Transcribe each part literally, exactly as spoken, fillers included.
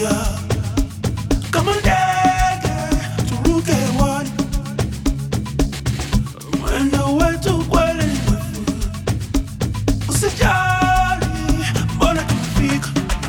njia kama ndege turuke hewani, mwendo wetu kweli ni mrefu, usijali mbona tumefika.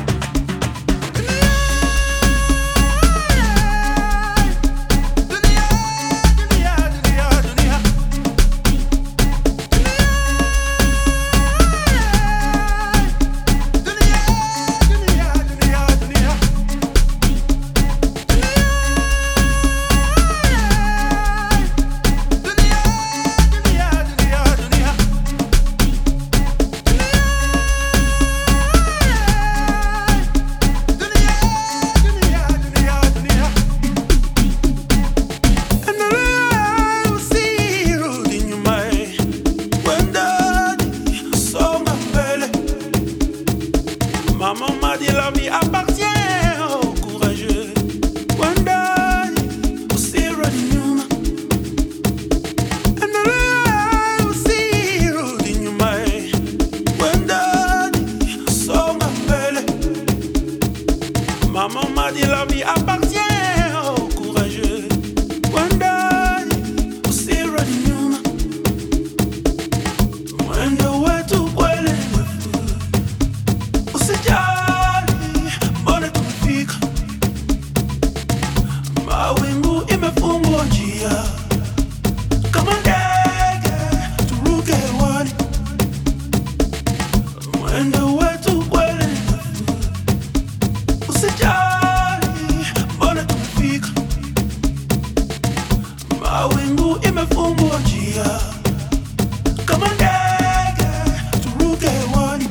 Maman m'a dit la vie appartient aux courageux. Wandani usirudi nyuma, endelea usirudi nyuma. Wandani songa mbele. Maman m'a dit la vie appartient aux courageux. Wandani usirudi nyuma, mwendo wetu kweli ni mrefu, usijali mbona tumefika. Mawingu imefungwa njia kama ndege turuke hewani, mwendo wetu kweli ni mrefu, usijali mbona tumefika. Mawingu imefungwa njia kama ndege turuke hewani.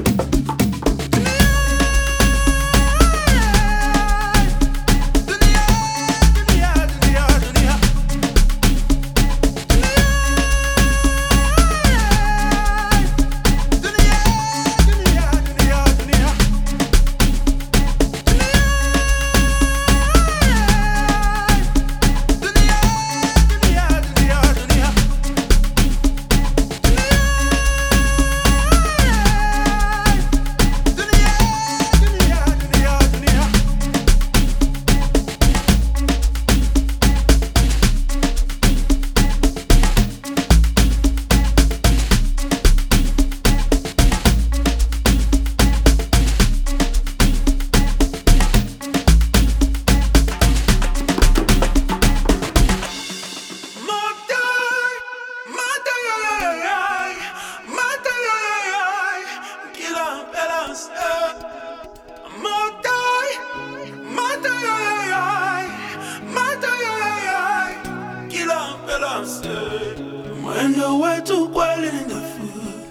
Mwendo wetu kweli ni ndefu,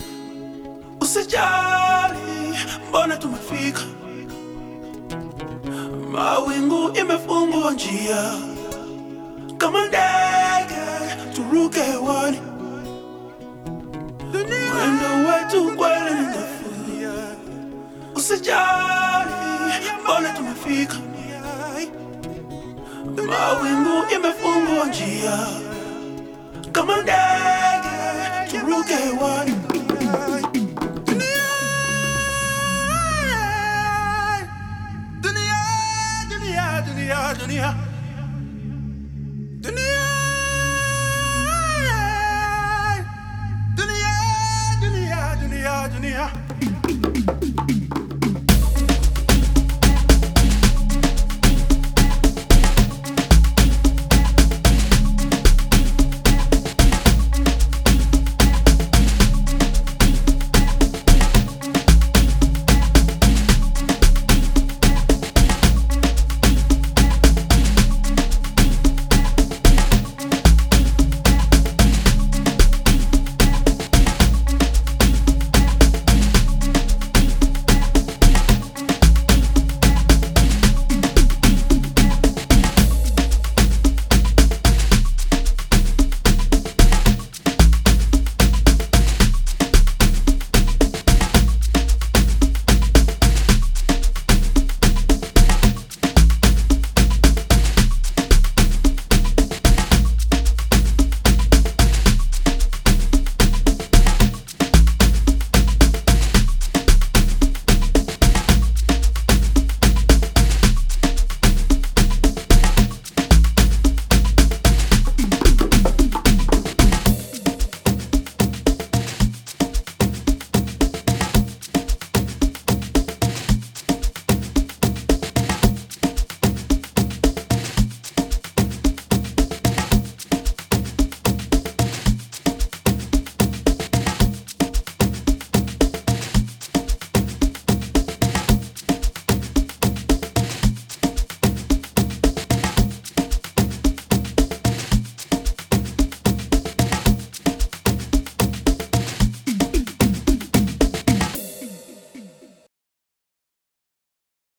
usijali mbona tumefika. Mawingu imefungwa njia kama ndege turuke hewani, mwendo wetu kweli ni ndefu, usijali mbona tumefika. Mawingu imefungwa njia kama ndege turuke hewani. Dunia, dunia, dunia, dunia, dunia.